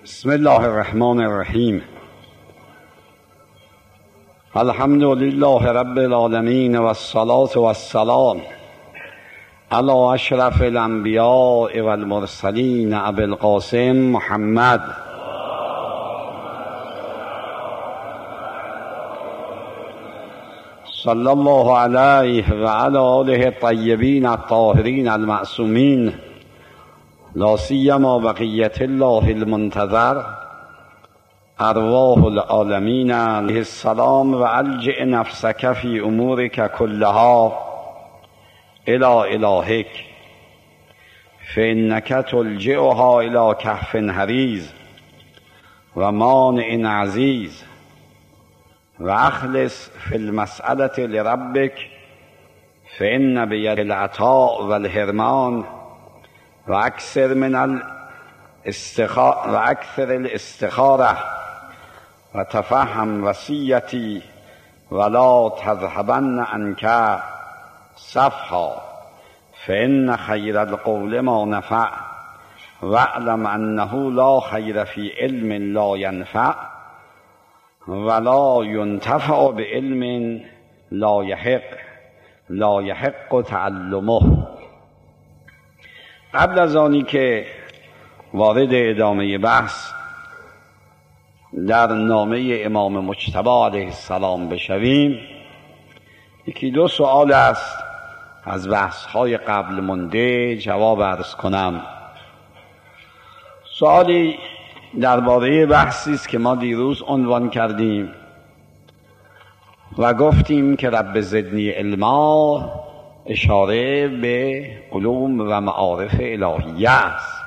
بسم الله الرحمن الرحیم. الحمد لله رب العالمین و الصلاة و السلام علی اشرف الانبیاء و المرسلین ابی القاسم محمد صلی الله علیه و علی آله الطیبین الطاهرین المعصومین، لا سیما بقیت الله المنتظر ارواح العالمین علیه السلام. و الجئ نفسک فی امورک کلها الی الهک فانک تلجئها الی کهف حریز و مانع عزیز و اخلص فی المسألة لربک فان بید العطاء و الحرمان و اکثر الاستخاره و تفهم وصیتی ولا تذهبن عنک صفحا فان خیر القول ما نفع واعلم انه لا خیر فی علم لا ینفع ولا ينتفع بعلم لا يحق تعلمه. قبل از آنی که وارد ادامه بحث در نامه امام مجتبی علیه السلام بشویم، یکی دو سوال است از بحث‌های قبل مونده جواب عرض کنم. سوالی درباره بحثی است که ما دیروز عنوان کردیم و گفتیم که رب زدنی علما اشاره به علوم و معارف الهیه است.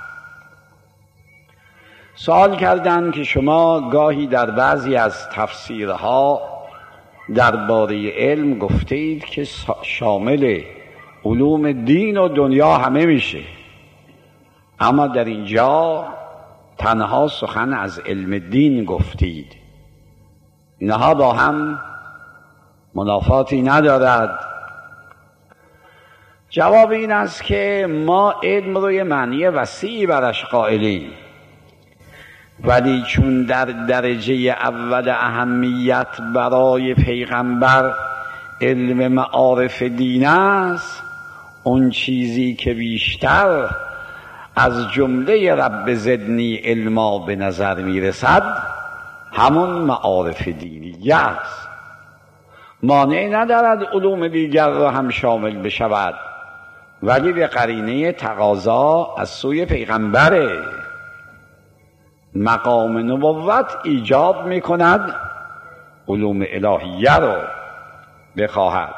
سوال کردند که شما گاهی در بعضی از تفسیرها درباره علم گفته اید که شامل علوم دین و دنیا همه میشه، اما در اینجا تنها سخن از علم دین گفتید. اینها با هم منافاتی ندارد. جواب این است که ما علم روی معنی وسیعی برش قائلیم، ولی چون در درجه اول اهمیت برای پیغمبر علم معارف دین است، اون چیزی که بیشتر از جمله رب زدنی علما به نظر میرسد همون معارف دینی است. مانع ندارد علوم دیگر را هم شامل بشود، ولی به قرینه تقاضا از سوی پیغمبره. مقام نبوت ایجاب میکند علوم الهیه رو بخواهد.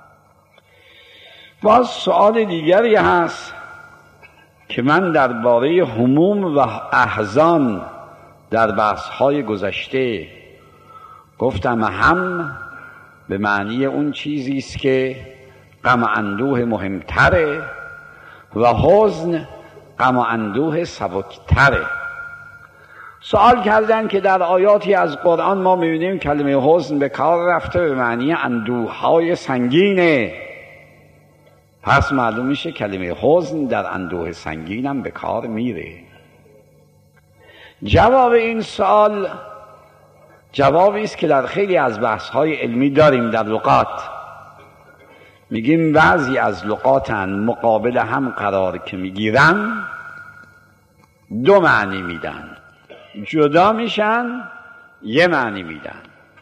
باز سؤال دیگری هست که من درباره هموم و احزان در بحث‌های گذشته گفتم هم به معنی اون چیزی است که غم و اندوه مهمتره و حزن غم و اندوه سبکتره. سوال کردن که در آیاتی از قرآن ما می‌بینیم کلمه حزن به کار رفته به معنی اندوه‌های سنگینه، پس معلوم میشه کلمه حزن در اندوه سنگین هم به کار میره. جواب این سوال جوابی است که در خیلی از بحث‌های علمی داریم. در لغات میگیم بعضی از لغاتن مقابل هم قرار که میگیرن دو معنی میدن، جدا میشن یه معنی میدن.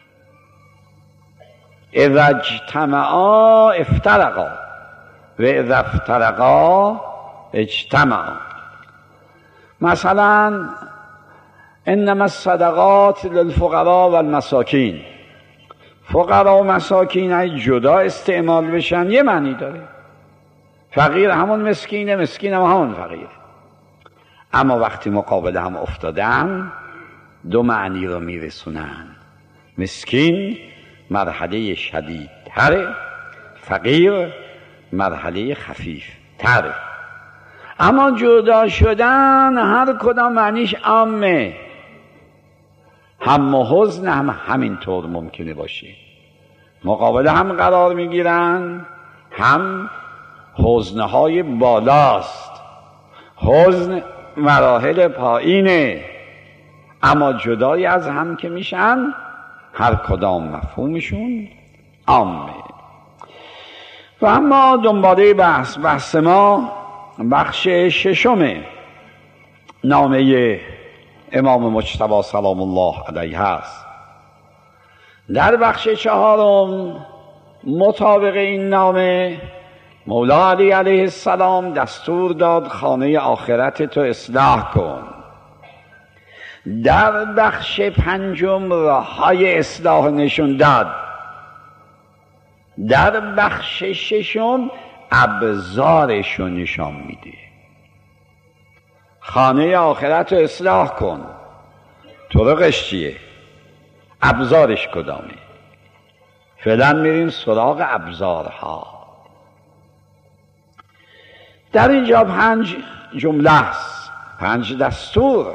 اذا اجتمعا افترقا و اذا افترقا اجتمعا. مثلا انما الصدقات للفقراء والمساکین، فقرا و مساکین ای جدا استعمال بشن یه معنی داره، فقیر همون مسکینه، مسکین هم همون فقیره. اما وقتی مقابل هم افتادن دو معنی رو میرسونن. مسکین مرحله شدید تره، فقیر مرحله خفیف تره. اما جدا شدن هر کدام معنیش عامه، هم و حزن هم همینطور ممکنه باشه، مقابل هم قرار میگیرن، هم حزنهای بالاست، حزن مراحل پایینه، اما جدای از هم که میشن هر کدام مفهومشون عامه. و اما دنباله بحث ما بخش ششم نامه امام مجتبی سلام الله علیه است. در بخش چهارم مطابق این نامه مولا علی علیه السلام دستور داد خانه آخرت تو اصلاح کن. در بخش پنجم راه‌های اصلاح نشون داد. در بخش ششم ابزارش رو نشان میده. خانه آخرت رو اصلاح کن، طرقش چیه؟ ابزارش کدامه؟ فعلا میریم سراغ ابزارها. در اینجا 5 جمله است، 5 دستور.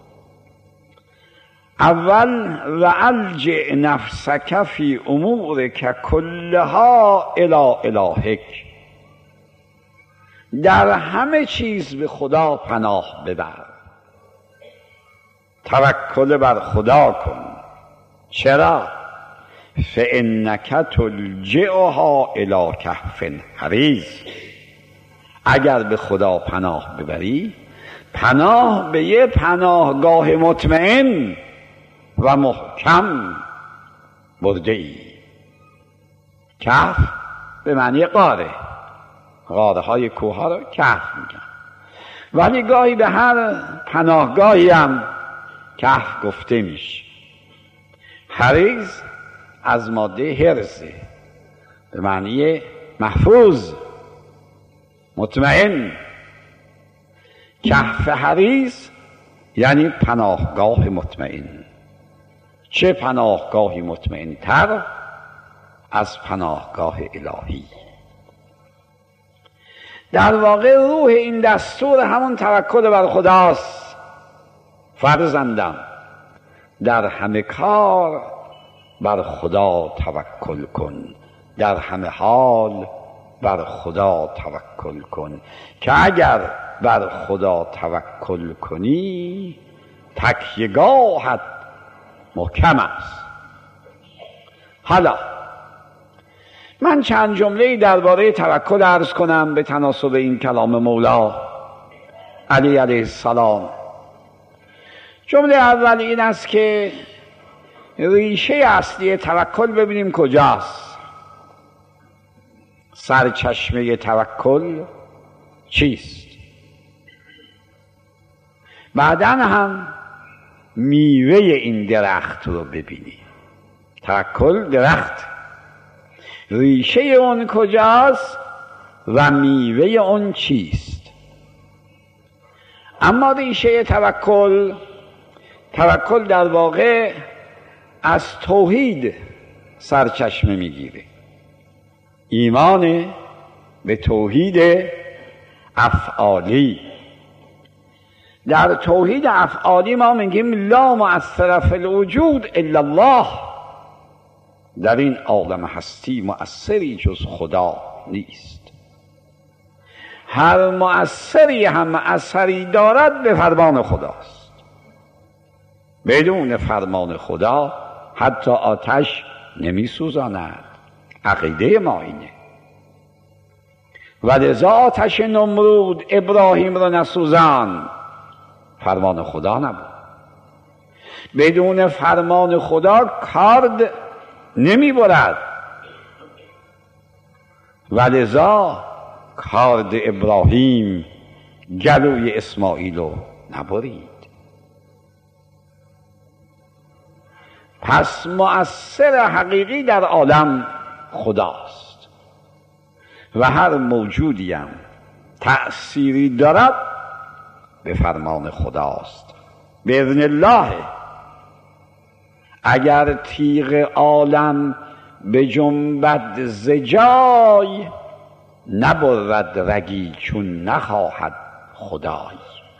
اول و الجئ نفسک فی امورک کلها الی الهک. در همه چیز به خدا پناه ببر، توکل بر خدا کن. چرا؟ فانک تلجئها الی کهف حریز. اگر به خدا پناه ببری، پناه به یه پناهگاه مطمئن و محکم برده ای. کهف به معنی غاره، غاره های کوه ها رو کهف میگن، ولی گاهی به هر پناهگاهی هم کهف گفته میشه. حریز از ماده حرزه، به معنی محفوظ، مطمئن. کهف حریز یعنی پناهگاه مطمئن. چه پناهگاهی مطمئن تر از پناهگاه الهی؟ در واقع روح این دستور همون توکل بر خداست. فرزندم در همه کار بر خدا توکل کن، در همه حال بر خدا توکل کن، که اگر بر خدا توکل کنی تکیه‌گاهت محکم است. حالا من چند جمله درباره توکل عرض کنم به تناسب این کلام مولا علی علیه السلام. جمله اول این است که ریشه اصلی توکل ببینیم کجاست. سرچشمه توکل چیست؟ بعداً هم میوه این درخت رو ببینیم. توکل درخت، ریشه اون کجاست و میوه اون چیست؟ اما ریشه توکل در واقع از توحید سرچشمه میگیره. ایمان به توحید افعالی. در توحید افعالی ما میگیم لا مؤثر فی الوجود الا الله. در این عالم هستی مؤثری جز خدا نیست. هر مؤثری هم اثری دارد به فرمان خداست. بدون فرمان خدا حتی آتش نمی سوزاند. عقیده ما اینه. و لذا آتش نمرود ابراهیم را نسوزان، فرمان خدا نبود. بدون فرمان خدا کارد نمی برد و لذا کارد ابراهیم گلوی اسماعیل رو نبرید. پس مؤثر حقیقی در عالم خداست و هر موجودی هم تأثیری دارد به فرمان خداست، به اذن الله. اگر تیغ عالم به جنبد ز جای، نبرد رگی چون نخواهد خدای.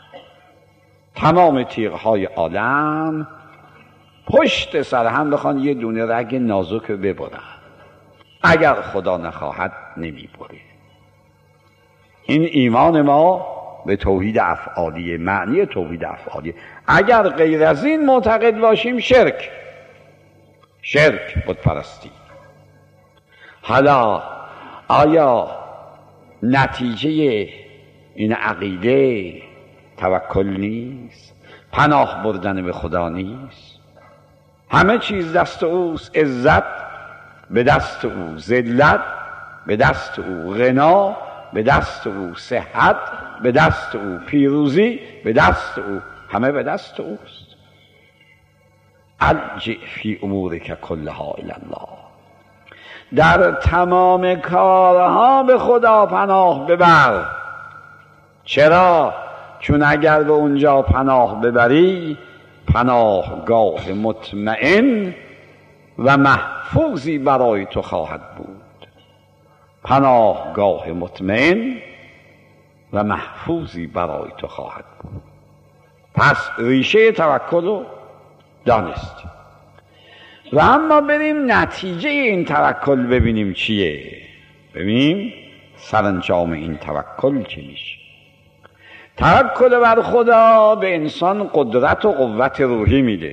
تمام تیغهای عالم پشت سر هم بخوان یه دونه رگ نازک ببرن، اگر خدا نخواهد نمیبره. این ایمان ما به توحید افعالی. معنی توحید افعالی اگر غیر از این معتقد باشیم شرک بت پرستی. حالا آیا نتیجه این عقیده توکل نیست؟ پناه بردن به خدا نیست؟ همه چیز دست اوست، عزت به دست او، ذلت به دست او، غنا به دست او، صحت به دست او، پیروزی به دست او، همه به دست اوست. الجئ فی امورک کلها الی الله، در تمام کارها به خدا پناه ببر. چرا؟ چون اگر به اونجا پناه ببری پناهگاه مطمئن و محفوظی برای تو خواهد بود. پناهگاه مطمئن و محفوظی برای تو خواهد بود. پس ریشه توکل رو دانستی. و اما بریم نتیجه این توکل ببینیم چیه. ببینیم سرانجام این توکل چه میشه. توکل بر خدا به انسان قدرت و قوت روحی میده.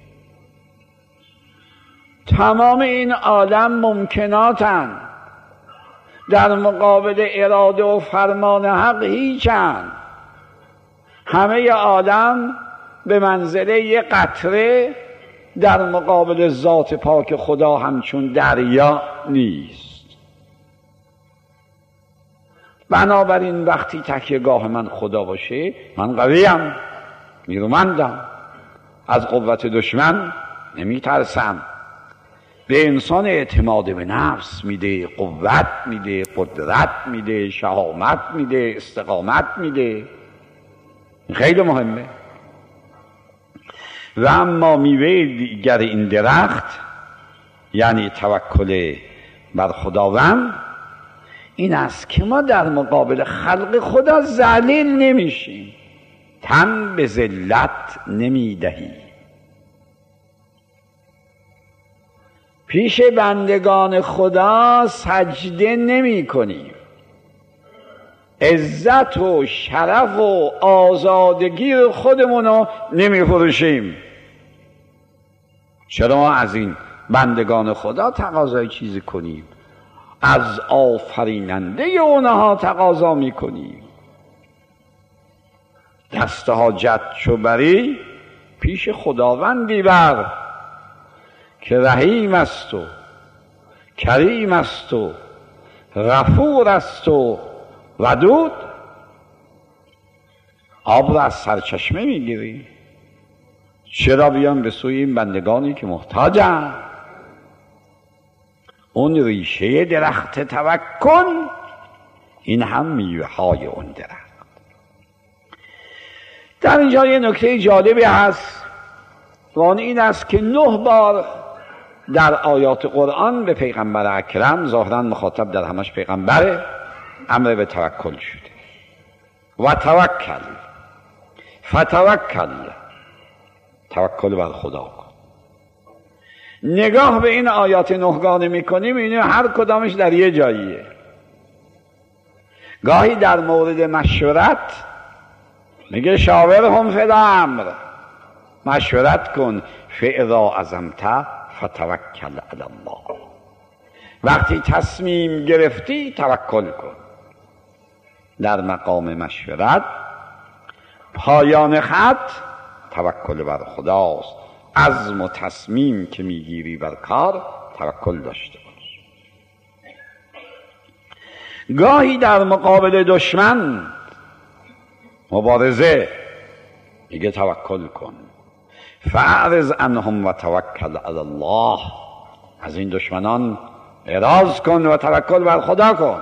تمام این عالم ممکناتن، در مقابل اراده و فرمان حق هیچن. همه عالم به منزله یه قطره در مقابل ذات پاک خدا همچون دریا نیست. بنابراین وقتی تکیهگاه من خدا باشه من قویم، نیرومندم، از قوت دشمن نمی ترسم. به انسان اعتماد به نفس میده، قوت میده، قدرت میده، شهامت میده، استقامت میده. خیلی مهمه. و اما میوه دیگر این درخت یعنی توکل بر خداوند این است که ما در مقابل خلق خدا ذلیل نمیشیم، تن به ذلت نمیدهیم. پیش بندگان خدا سجده نمی کنیم، عزت و شرف و آزادگی خودمونو نمی فروشیم. چرا ما از این بندگان خدا تقاضای چیزی کنیم؟ از آفریننده اونها تقاضا می کنیم. دست حاجت چو بری پیش خداوندی بر، که رحیم است و کریم است و غفور است و ودود. آب را از سرچشمه میگیری، چرا بیان به سوی این بندگانی که محتاجن؟ اون ریشه درخت توکل، این هم میوه های اون درخت. در اینجا یه نکته جالبی هست و آن این است که 9 بار در آیات قرآن به پیغمبر اکرم، ظاهرا مخاطب در همش پیغمبره، امر به توکل شده. و توکل فتوکل، توکل بر خدا کن. نگاه به این آیات 9 گانه میکنیم، این هر کدامش در یه جاییه. گاهی در مورد مشورت میگه شاورهم فی الامر، مشورت کن. فاذا عزمت فتوکل علی الله، وقتی تصمیم گرفتی توکل کن. در مقام مشورت پایان خط توکل بر خداست. عزم و تصمیم که میگیری بر کار توکل داشته باش. گاهی در مقابل دشمن مبارزه میگه توکل کن. فاعرض عنهم و توکل علی الله، از این دشمنان اعراض کن و توکل بر خدا کن.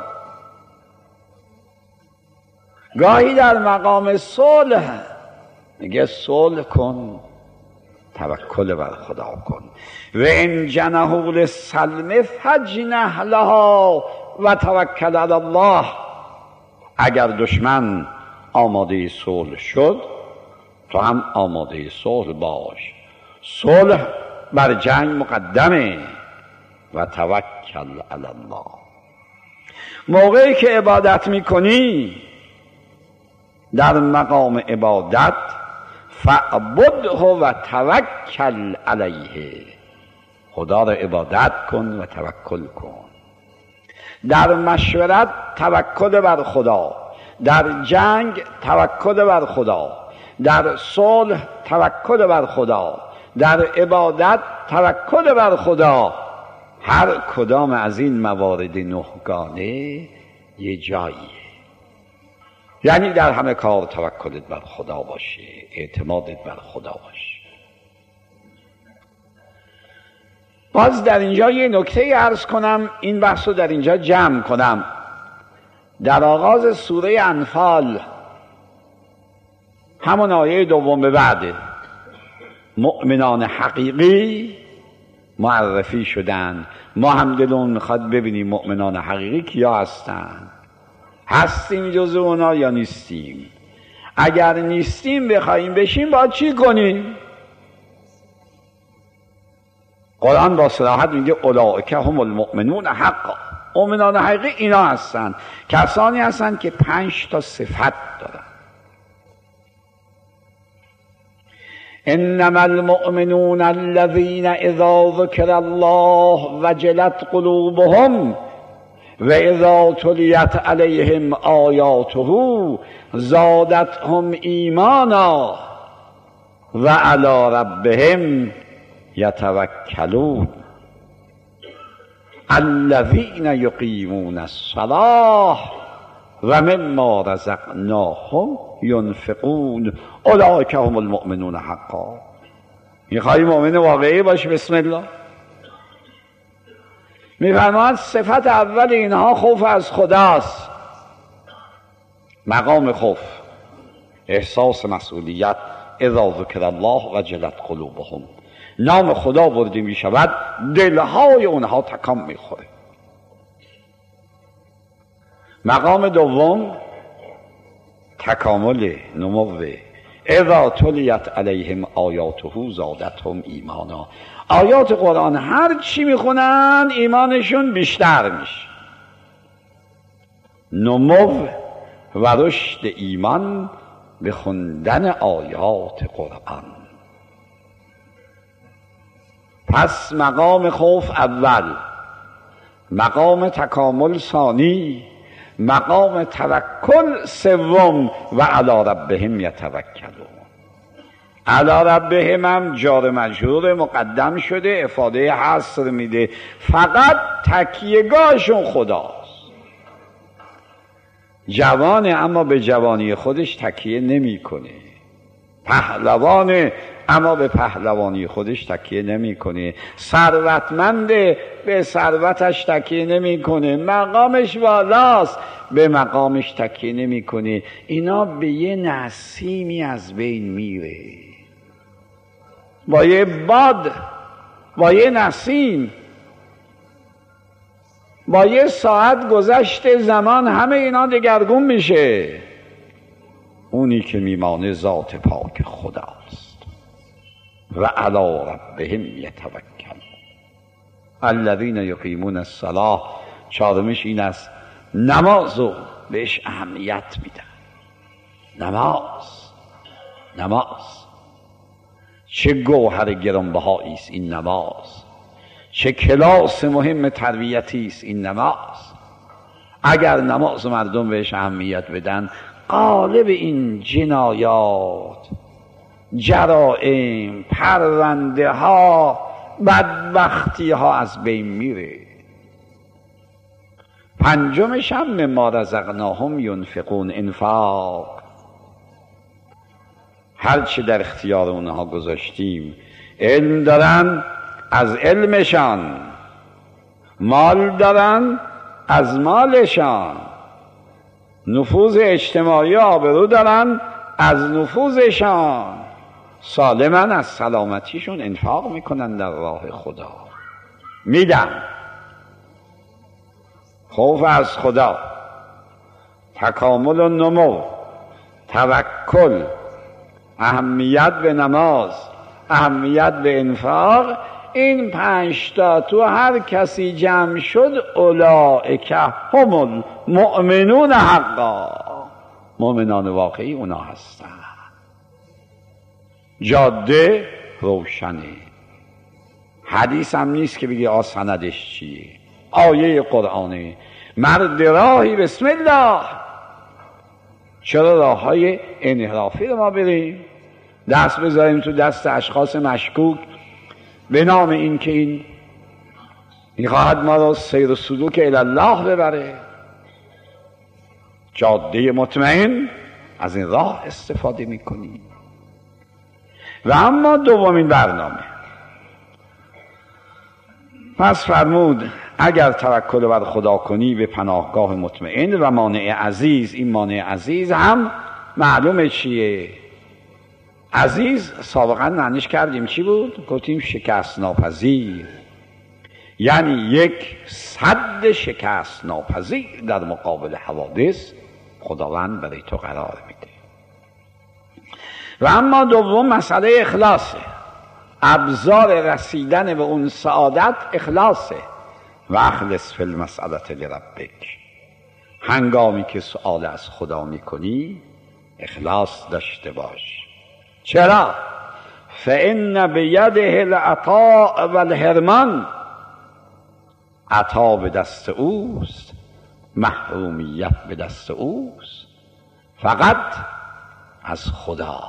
گاهی در مقام صلح میگه صلح کن، توکل بر خدا کن. و ان جنحوا للسلم فاجنح لها و توکل علی الله، اگر دشمن آماده صلح شد تو هم آماده صلح باش. صلح بر جنگ مقدمه. و توکل علی الله، موقعی که عبادت میکنی در مقام عبادت فاعبده و توکل علیه، خدا را عبادت کن و توکل کن. در مشورت توکل بر خدا، در جنگ توکل بر خدا، در صلح توکل بر خدا، در عبادت توکل بر خدا. هر کدام از این موارد نهگانه یه جاییه. یعنی در همه کار توکلت بر خدا باشه، اعتمادت بر خدا باشه. باز در اینجا یه نکته عرض کنم، این بحث رو در اینجا جمع کنم. در آغاز سوره انفال همون آیه دوم به بعده مؤمنان حقیقی معرفی شدن. ما هم دلون میخواد ببینیم مؤمنان حقیقی کیا هستن، هستیم جز اونا یا نیستیم. اگر نیستیم بخوایم بشیم باید چی کنیم؟ قرآن با صراحت میگه اولئک هم المؤمنون حقا. مؤمنان حقیقی اینا هستن، کسانی هستن که 5 تا صفت دارن. انما المؤمنون الذين اذا ذكر الله وجلت قلوبهم واذا تليت عليهم آیاته زادتهم ایمانا وعلى ربهم یتوکلون الذين يقيمون الصلاة و مما رزقناهم ينفقون اولئک هم المؤمنون حقا. میخوایی مؤمن واقعی باشی؟ بسم الله. میفرماید صفت اول اینها خوف از خداست. مقام خوف، احساس مسئولیت. اذا ذکر الله وجلت قلوبهم، نام خدا برده می شود دلهای اونها تکان میخوره. مقام دوم تکامل، نمو. اذا تلیت علیهم آیاته زادتهم ایمانا. آیات قرآن هر چی میخونن ایمانشون بیشتر میشه. نمو و رشد ایمان به خوندن آیات قرآن. پس مقام خوف اول، مقام تکامل ثانی، مقام توکل سوم و علی ربهم یتوکلون. علی ربهم هم جار مجرور مقدم شده، افاده حصر میده، فقط تکیهگاهشون خداست. جوانه اما به جوانی خودش تکیه نمیکنه، پهلوانه اما به پهلوانی خودش تکیه نمیکنه، ثروتمنده به ثروتش تکیه نمیکنه، مقامش بالاست به مقامش تکیه نمیکنه. اینا به یه نسیمی از بین میره، با یه باد، با یه نسیم، با یه ساعت گذشت زمان همه اینا دگرگون میشه. اونی که میمانه ذات پاک خداست. و علی ربهم یتوکلون الذین یقیمون الصلاة. چهارمش این است، نمازو بهش اهمیت میدن. نماز چه گوهر گرانبهایی است این نماز، چه کلاس مهم تربیتی است این نماز. اگر نماز مردم بهش اهمیت بدن، غالب این جنایات، جرائم، پرونده ها، بدبختی ها از بین میره. پنجمش هم مما رزقناهم ینفقون، انفاق. هرچی در اختیار اونها گذاشتیم، علم دارن از علمشان، مال دارن از مالشان، نفوذ اجتماعی آبرو دارن از نفوذشان، سالمن از سلامتیشون انفاق میکنن در راه خدا، میدن. خوف از خدا، تکامل و نمو، توکل، اهمیت به نماز، اهمیت به انفاق، این 5 تا تو هر کسی جمع شد اولئک هم المؤمنون حقا. مؤمنان واقعی اونا هستن. جاده روشنه. حدیث هم نیست که بگی سندش چیه، آیه قرآنه. مرد راهی بسم الله. چرا راه های انحرافی رو ما بریم دست بذاریم تو دست اشخاص مشکوک به نام این که این خواهد ما را سیر و سلوک الله ببره؟ جاده مطمئن، از این راه استفاده میکنیم. و اما دومین برنامه، پس فرمود اگر توکل بر خدا کنی به پناهگاه مطمئن و مانع عزیز. این مانع عزیز هم معلومه چیه. عزیز سابقا معنیش کردیم چی بود؟ گفتیم شکست ناپذیر، یعنی یک سد شکست ناپذیر در مقابل حوادث خداوند برای تو قرار میده. و اما دوم مسئله اخلاصه. ابزار رسیدن به اون سعادت اخلاصه. و اخلص فی المسئله لربک. هنگامی که سؤال از خدا میکنی اخلاص داشته باش. چرا؟ فإن بیده العطاء و الحرمان. عطا به دست اوست، محرومیت به دست اوست، فقط از خدا.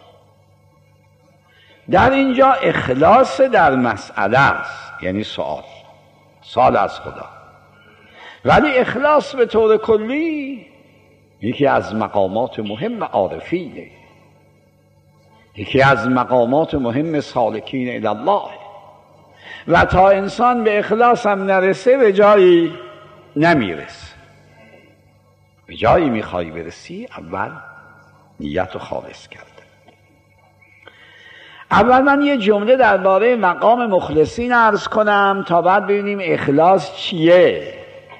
در اینجا اخلاص در مسئله است، یعنی سؤال از خدا. ولی اخلاص به طور کلی یکی از مقامات مهم عارفینه، یکی از مقامات مهم سالکین الی الله. و تا انسان به اخلاص هم نرسه به جایی نمیرسه. به جایی میخوای برسی اول نیت رو خالص کرد. اول من یه جمله درباره مقام مخلصین عرض کنم تا بعد ببینیم اخلاص چیه.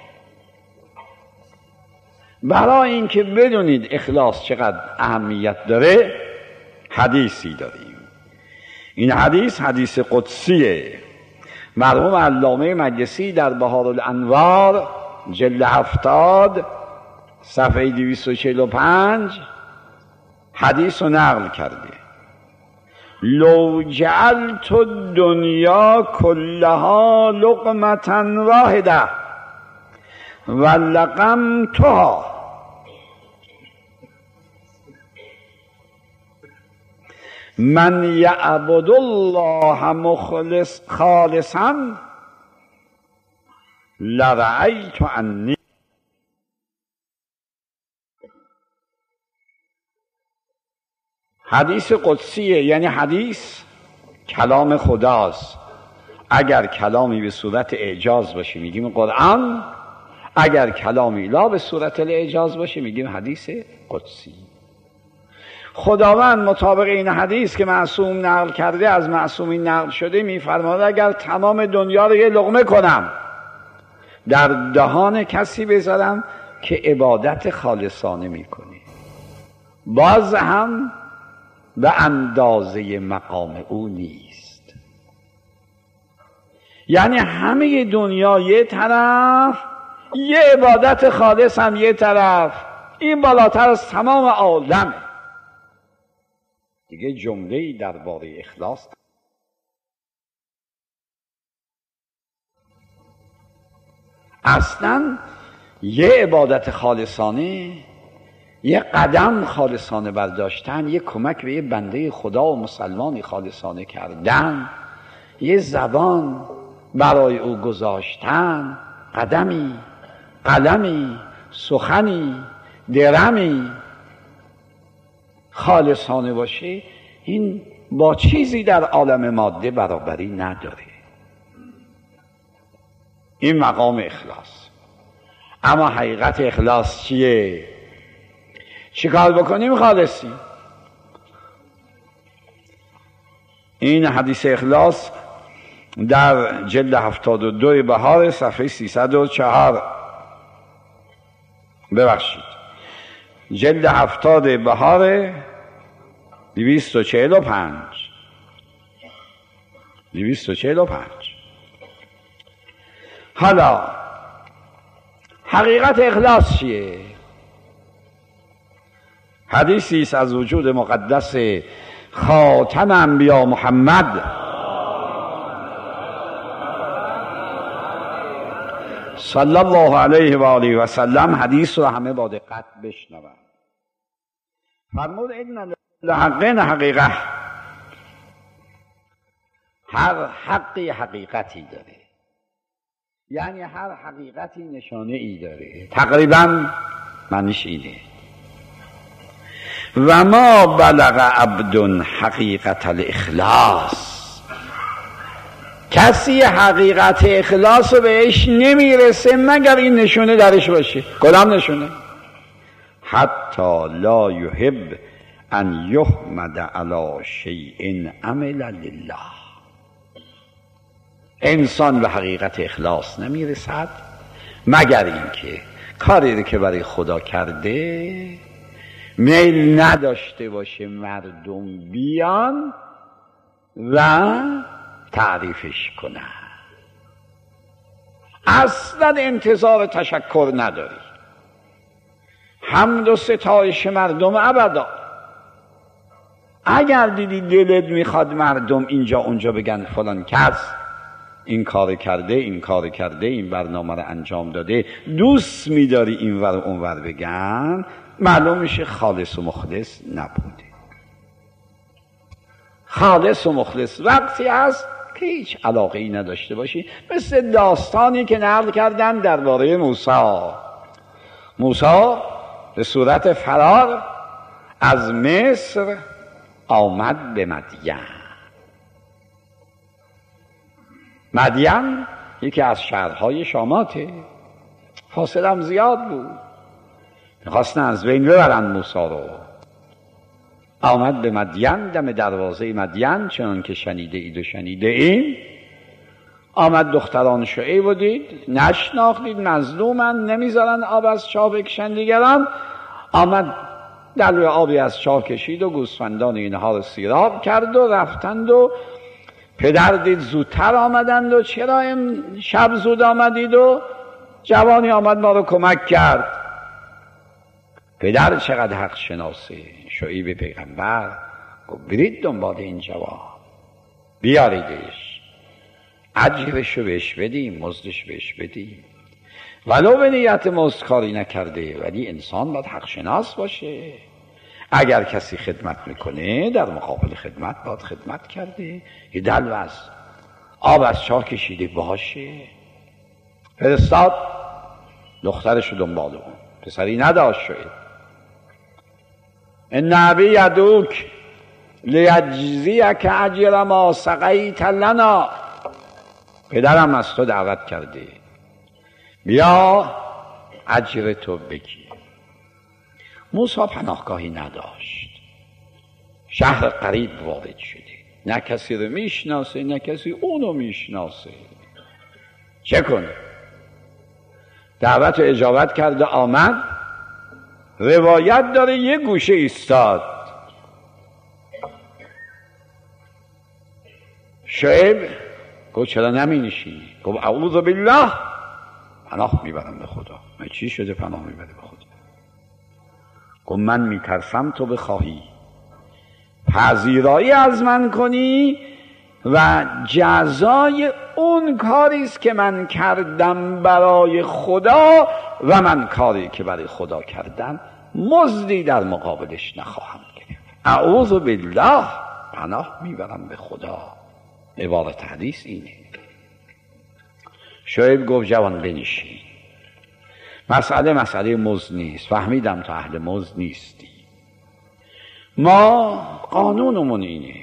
برای اینکه بدونید اخلاص چقدر اهمیت داره حدیثی داریم. این حدیث قدسیه. مرحوم علامه مجلسی در بهارالانوار جلد 70 صفحه 245 حدیث رو نقل کرده. لو جعلت الدنیا كلها لقمة واحدة ولقمتها من یعبد الله مخلص خالصا لرأیت انی. حدیث قدسیه، یعنی حدیث کلام خداست. اگر کلامی به صورت اعجاز باشه میگیم قرآن، اگر کلامی لا به صورت الاعجاز باشه میگیم حدیث قدسی. خداوند مطابق این حدیث که معصوم نقل کرده، از معصومین نقل شده، میفرماید اگر تمام دنیا رو یه لقمه کنم در دهان کسی بذارم که عبادت خالصانه میکنه، باز هم به اندازه مقام او نیست. یعنی همه دنیا یه طرف، یه عبادت خالص هم یه طرف، این بالاتر از تمام عالمه. دیگه جمله‌ای درباره اخلاص اصلا یه عبادت خالصانه، یه قدم خالصانه برداشتن، یه کمک به یه بنده خدا و مسلمانی خالصانه کردن، یه زبان برای او گذاشتن، قدمی، قلمی، سخنی، درمی خالصانه باشه، این با چیزی در عالم ماده برابری نداره. این مقام اخلاص. اما حقیقت اخلاص چیه؟ چی کار بکنیم خالصی؟ این حدیث اخلاص در جلد 72 بهار صفحه 304 ببخشید جلد 70 بهار 245. حالا حقیقت اخلاص چیه؟ حدیثی است از وجود مقدس خاتم انبیا محمد صلی الله علیه و آله و سلم حدیث رو همه با دقت بشنوند. فرمود ان لحق حقیقه، هر حقی حقیقتی داره، یعنی هر حقیقتی نشانه ای داره. تقریبا معنیش اینه و ما بلغ عبد حقیقت الاخلاص، کسی حقیقت اخلاص رو بهش نمیرسه مگر این نشونه درش باشه. کدام نشونه؟ حتی لا یحب ان یحمد علی شیء عمل لله، انسان به حقیقت اخلاص نمیرسد مگر اینکه کاری که برای خدا کرده میل نداشته باشه مردم بیان و تعریفش کنن. اصلا انتظار تشکر نداری، حمد و ستایش مردم ابدا. اگر دیدی دلت میخواد مردم اینجا اونجا بگن فلان کس این کار کرده، این کار کرده، این برنامه رو انجام داده، دوست میداری این ور اون ور بگن، معلوم میشه خالص و مخلص نبوده. خالص و مخلص وقتی هست که هیچ علاقه ای نداشته باشی، مثل داستانی که نقل کردن درباره موسی به صورت فرار از مصر آمد به مدین یکی از شهرهای شاماته، فاصله هم زیاد بود، میخواستن از بین ببرن موسی رو. آمد به مدین، دم دروازه مدین، چنان که شنیده اید و شنیده این. آمد دختران شعیب و دید، نشناختید، مظلومن، نمیذارن آب از چاه بکشن دیگران. آمد دلو آبی از چاه کشید و گوسفندان اینها رو سیراب کرد و رفتند و پدر دید زودتر آمدند و چرا شب زود آمدید و جوانی آمد ما رو کمک کرد. پدر چقدر حق شناسه، شعیب پیغمبر گفت برید دنبال این جوان بیاریدش، اجرش رو بهش بدیم، مزدش بهش بدیم، ولو به نیت مزد کاری نکرده، ولی انسان باید حق شناس باشه. اگر کسی خدمت میکنه در مقابل خدمت باید خدمت کرده. یه دلو از آب از چاه کشیده باشه، فرستاد دخترش رو دنبال اون. پسری نداشت شعیب. ان ابی یدعوک لیجزیک اجر ما سقیت لنا، پدرم از تو دعوت کرده بیا اجر تو بگیر. موسی پناهگاهی نداشت، شهر قریب وارد شده، نه کسی رو میشناسه نه کسی اونو میشناسه. چه کنه؟ دعوت رو اجابت کرده، آمد. روایت داره یه گوشه ایستاد. شعیب گفت چرا نمی نشینی؟ گفت اعوذ بالله، پناه میبرم به خدا. چی شده پناه میبره به خدا؟ گفت من میترسم تو بخواهی پذیرایی از من کنی و جزای اون کاریست که من کردم برای خدا و من کاری که برای خدا کردم مزدی در مقابلش نخواهم گرفت. اعوذ بالله، پناه میبرم به خدا. عبارت حدیث اینه. شعیب گفت جوان بنشین، مسئله مزد نیست، فهمیدم تو اهل مزد نیستی. ما قانونمون اینه،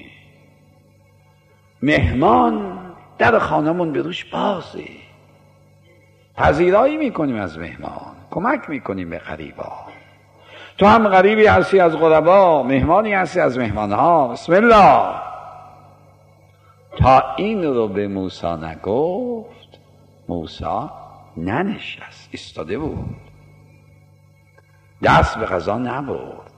مهمان در خانمون به روش بازه، پذیرایی میکنیم از مهمان، کمک میکنیم به غریبا. تو هم غریبی هستی از غربا، مهمانی هستی از مهمانها. بسم الله. تا این رو به موسی نگفت، موسی ننشست، ایستاده بود، دست به غذا نبرد.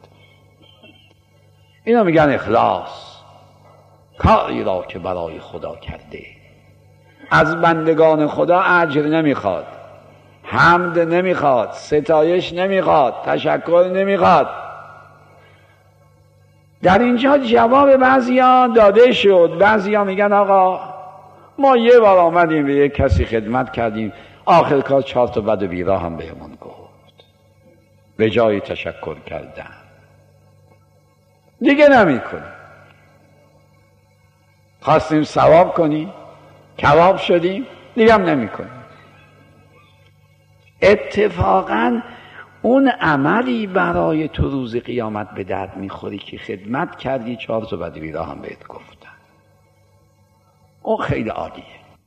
اینا میگن اخلاص، کاری را که برای خدا کرده. از بندگان خدا اجر نمیخواد، حمد نمیخواد، ستایش نمیخواد، تشکر نمیخواد. در اینجا جواب بعضیا داده شد. بعضیا میگن آقا ما یه بار آمدیم به یک کسی خدمت کردیم، آخر کار 4 تا بد و بیرا هم بهمون گفت، به جای تشکر کردن دیگه نمی کنیم. خواستیم ثواب کنیم، کباب شدیم، دیگه هم نمی کنیم. اتفاقا اون عملی برای تو روز قیامت به درد میخوری که خدمت کردی، 4 تا بد و بیرا هم بهت گفتن، اون خیلی عالیه.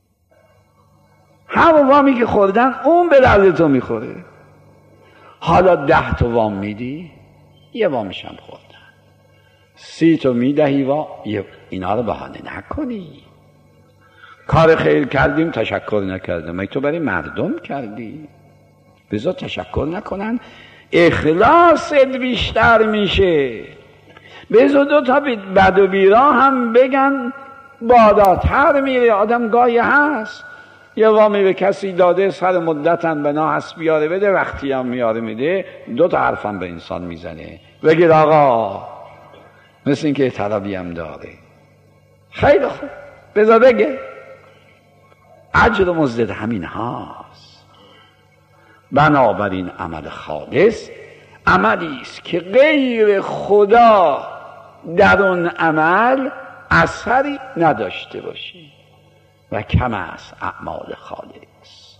همون وامی که خوردن اون به درد تو میخوره. حالا 10 تا وام میدی، یه وامش هم خوردن، 30 تا میدهی اینا رو بهانه نکنی. کار خیر کردیم تشکر نکردیم، مگه تو برای مردم کردی؟ بذار تشکر نکنن، اخلاصت بیشتر میشه. بذار 2 تا بد و بیرا هم بگن، بالاتر میره. آدم گاهی هست یه وامی به کسی داده، سر مدتن بنا هست بیاره بده، وقتی هم میاره میده 2 تا حرفم به انسان میزنه، بگید آقا مثل این که طلبی هم داره. خیلی خوب، بذار بگه. اجر مزدد همین هاست. بنابراین عمل خالص عملی است که غیر خدا در اون عمل اثری نداشته باشی و کم است اعمال خالص.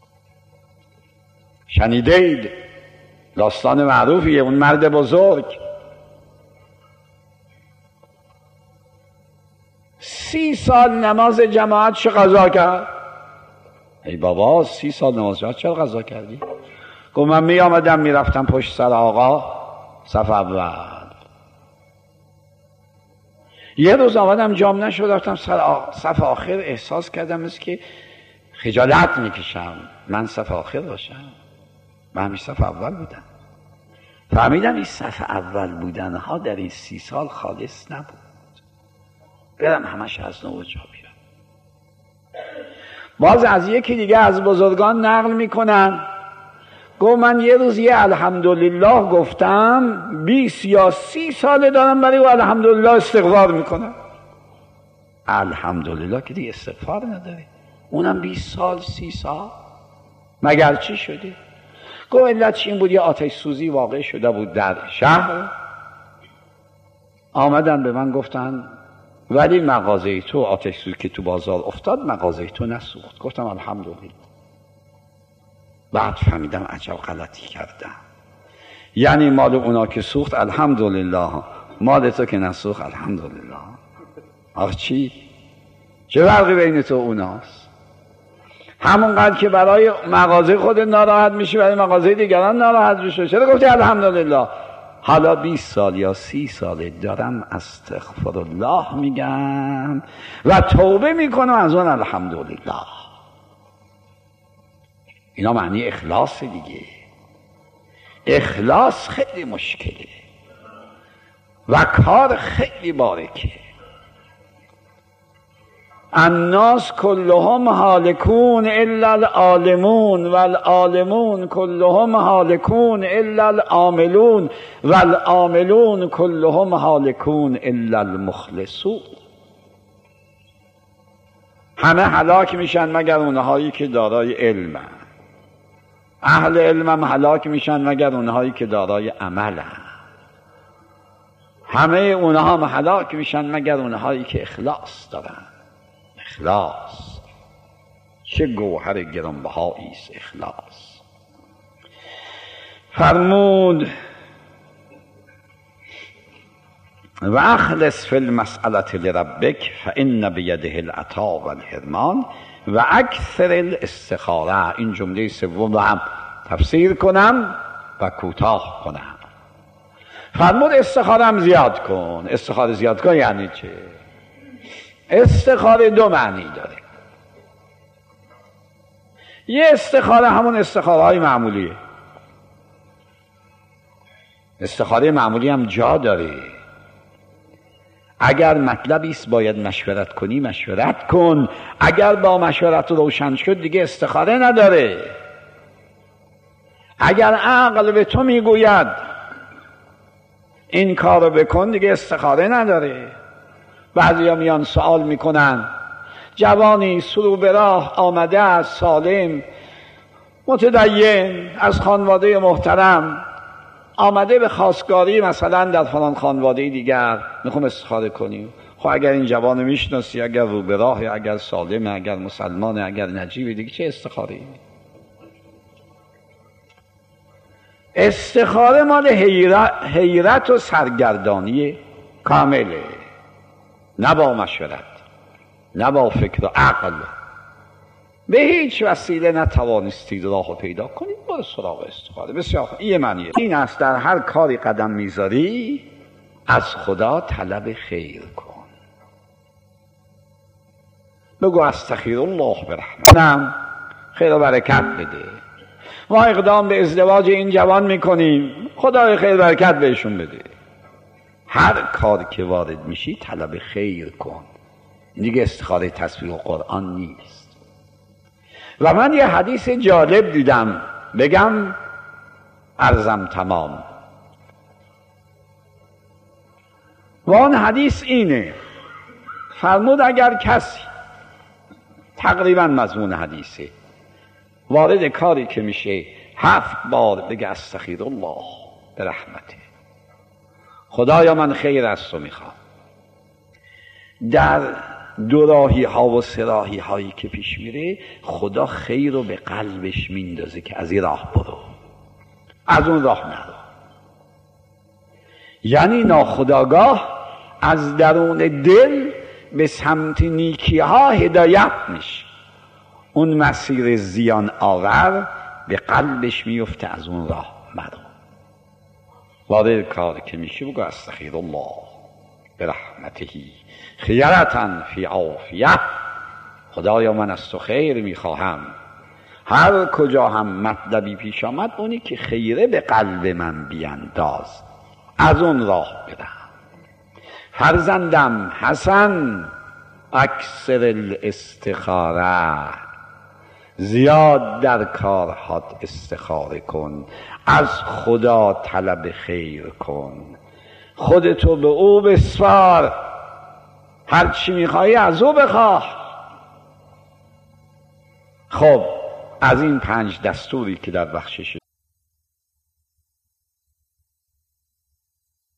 شنیدید داستان معروفیه، اون مرد بزرگ 30 سال نماز جماعت چه قضا کرد؟ ای بابا 30 سال نماز جماعت چه قضا کردی؟ گفت من می آمدم می رفتم پشت سر آقا صف اول، یه روز آمدم جام نشد، رفتم صف آخر، احساس کردم مثل که خجالت میکشم من صف آخر باشم، من همیشه صف اول بودم. فهمیدم این صف اول بودن ها در این 30 سال خالص نبود، برم همش از نو جا بیارم. باز از یکی دیگه از بزرگان نقل میکنن، گفت من یه روز یه الحمدلله گفتم 20 یا 30 ساله دارم برای او الحمدلله استغفار میکنم. الحمدلله که دیگه استغفار نداره، اونم 20 سال 30 سال، مگر چی شده؟ گفت علتش این بود یه آتش سوزی واقع شده بود در شهر، آمدن به من گفتن ولی مغازه تو آتش سوزی که تو بازار افتاد مغازه تو نسوخت. گفتم الحمدلله. بعد فهمیدم عجب غلطی کردم، یعنی مال اونا که سوخت الحمدلله، مال تو که نسوخت الحمدلله. آخه چی؟ چه فرقی بین تو اوناست؟ همونقدر که برای مغازه خود ناراحت میشی برای مغازه دیگران ناراحت میشی، چرا گفتی الحمدلله؟ حالا 20 سال یا 30 ساله دارم استغفرالله میگم و توبه میکنم از اون الحمدلله. اینا معنی اخلاص دیگه. اخلاص خیلی مشکله و کار خیلی بارکه. الناس كلهم هالكون الا العالمون والعالمون كلهم هالكون الا العاملون والعاملون كلهم هالكون الا المخلصون. همه هلاک میشن مگر اونهایی که دارای علمن. اهل علمم هلاک میشن مگر اونهایی که دارای عملن. همه اونها هم هلاک میشن مگر اونهایی که اخلاص دارن. اخلاص چه گوهر گرانبهایی است اخلاص. فرمود و اخلص فی المسئله لربک فان بیده العطا والحرمان و اکثر الاستخاره. این جمله سوم رو هم تفسیر کنم و کوتاه کنم. فرمود استخاره هم زیاد کن. استخاره زیاد کن یعنی چه؟ استخاره 2 معنی داره. یه استخاره همون استخاره های معمولیه. استخاره معمولی هم جا داره. اگر مطلبی است باید مشورت کنی مشورت کن. اگر با مشورت روشن شد دیگه استخاره نداره. اگر عقل به تو میگوید این کار رو بکن دیگه استخاره نداره. بعضیا میان سوال میکنن جوانی سرو به راه آمده از سالم متدین از خانواده محترم آمده به خواستگاری مثلا در فلان خانواده دیگر میخوام استخاره کنیم. خب اگر این جوان میشناسی، اگر رو به راه، اگر سالمه، اگر مسلمانه، اگر نجیبه، دیگه چه استخاره؟ استخاره مال حیرت و سرگردانی کامله، نه با مشورت، نه با فکر و عقل. به هیچ وسیله نتوانستید راه رو پیدا کنید، برو سراغ استخاره. بسیار خوب، این معنیه. این است در هر کاری قدم میذاری از خدا طلب خیر کن. بگو استخیر الله به رحمتم، خیر و برکت بده. ما اقدام به ازدواج این جوان میکنیم، خدای خیر برکت بهشون بده. هر کاری که وارد میشی طلب خیر کن. دیگه استخاره تسبیح و قرآن نیست. و من یه حدیث جالب دیدم، بگم عرضم تمام. و آن حدیث اینه، فرمود اگر کسی، تقریبا مضمون حدیثه، وارد کاری که میشه 7 بار بگه استخیر الله به رحمته، خدایا من خیر از تو میخوام، در دوراهی ها و سراهی هایی که پیش میره خدا خیر رو به قلبش میندازه که از این راه برو، از اون راه نرو. یعنی ناخودآگاه از درون دل به سمت نیکی ها هدایت میشه، اون مسیر زیان آور به قلبش میفته، از اون راه مرو. وارد کار که میشه بگو استخیر الله به رحمتهی خیرتن فی عافیه، خدایا من از تو خیر میخواهم. هر کجا هم مطلبی پیش آمد اونی که خیره به قلب من بینداز، از اون راه برم. فرزندم حسن اکثر الاستخاره، زیاد در کارهات استخاره کن، از خدا طلب خیر کن، خودتو به او بسپار، هر چی میخوایی از او بخواه. خب از این 5 دستوری که در بخشش